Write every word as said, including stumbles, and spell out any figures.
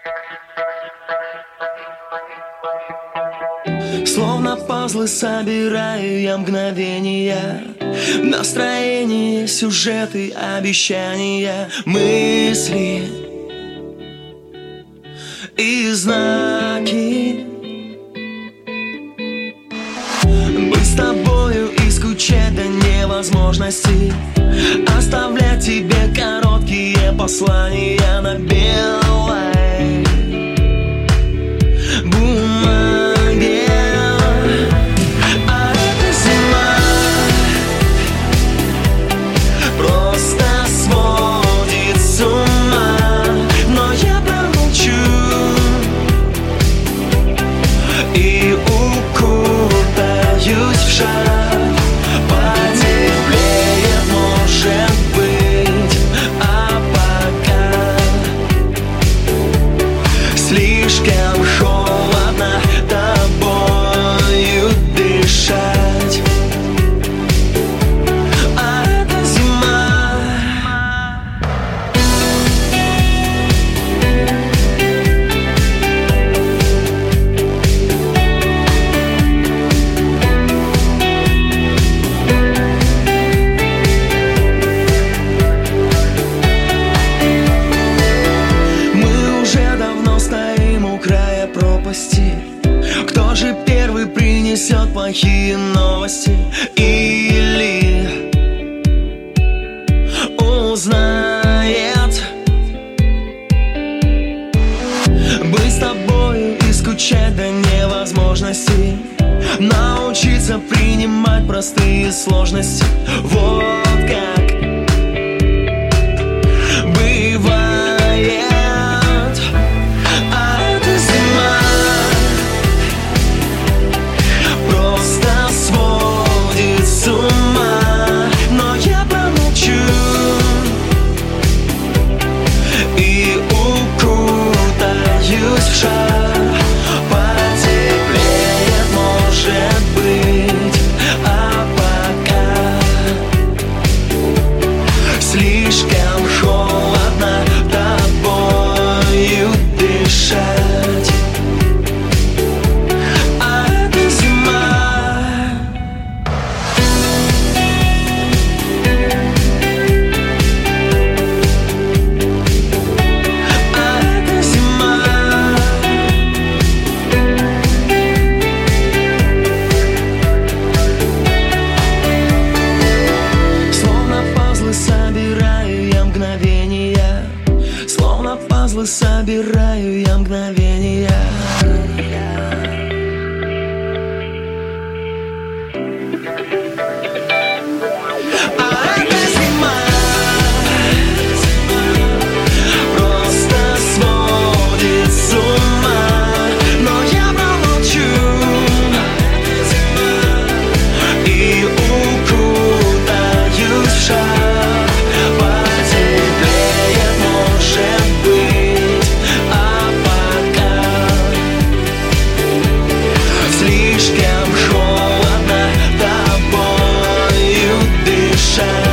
Словно пазлы собираю я мгновения, настроение, сюжеты, обещания, мысли и знаки. Быть с тобою и скучать до невозможности, оставлять тебе короткие послания на белой бумаге. А эта зима просто сводит с ума, но я промолчу и укутаюсь в шар. Потеплее, может быть, а пока слишком холодно тобою дышать. А это зима. Мы уже давно стоим у края пропасти. Кто же первый принесет плохие новости? Или узнает? Быть с тобою и скучать до невозможности, научиться принимать простые сложности. Вот как бывает. А эта зима просто сводит с ума, но я промолчу и укутаюсь в шар. Потеплеет, может быть, а пока слишком холодно тобою дышать. А это зима. А это зима. Словно пазлы собираю я мгновения, словно пазлы собираю я мгновения. А эта зима просто сводит с ума, но я промолчу и укутаюсь в шар. Потеплеет, может быть, а пока слишком холодно тобою дышать.